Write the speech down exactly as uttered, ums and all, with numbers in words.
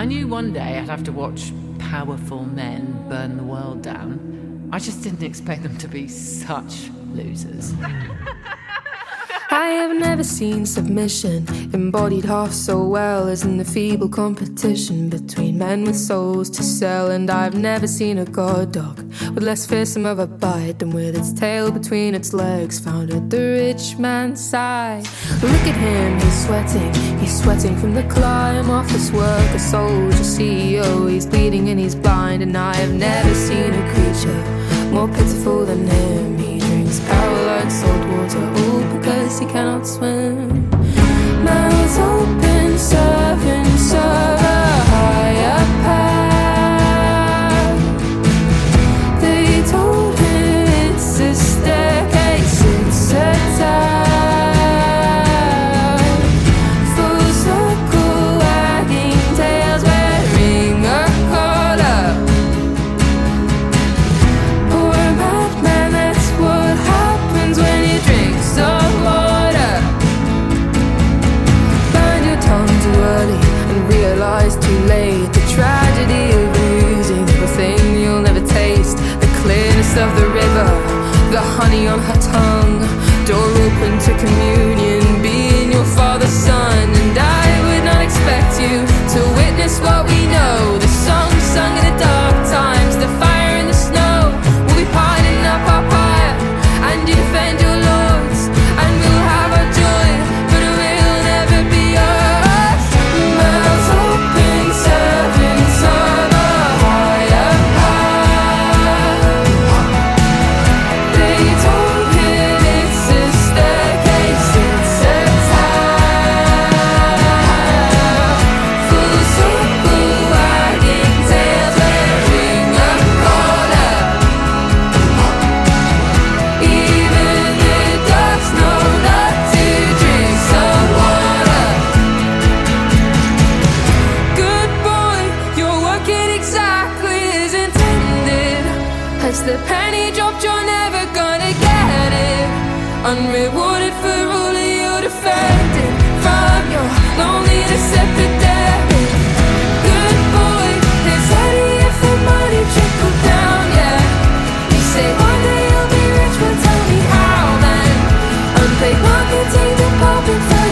I knew one day I'd have to watch powerful men burn the world down. I just didn't expect them to be such losers. I have never seen submission embodied half so well as in the feeble competition between men with souls to sell. And I've never seen a god dog with less fearsome of a bite than with its tail between its legs found at the rich man's side. Look at him, he's sweating, he's sweating from the climb, office work, a soldier, C E O. He's bleeding and he's blind, and I have never seen a creature more pitiful than him. He drinks power like salt water, all because he cannot swim. Mouths open, serving, serve a higher power. They told him it's a staircase, it's a tower. Full circle, wagging tails, wearing a collar. Poor madman, that's what happens when you drink some water. Burn your tongue too early and realize too late the tragedy of losing the thing you'll never taste. The clearness of the river, the honey on her tongue, door open to communion, being your father's son. And I would not expect you to witness what we know. The song sung in the dark times, the fire in the snow. We'll be piling up our fire, and you defend your lords, and we'll have our joy, but it will never be ours. Mouths open, serving, serve a higher power. They told him it's a staircase, it's a tower. Full circle, wagging tails, wearing a collar. Even the dogs know not to drink some water. Good boy, you're working exactly as intended. Has the penny dropped? You're never gonna get it. Unrewarded for all of your defending from your loneliness epidemic. Good boy, it's heady if the money trickled down, yeah. You say one day you'll be rich, but tell me how then. Unpaid marketing to pulp and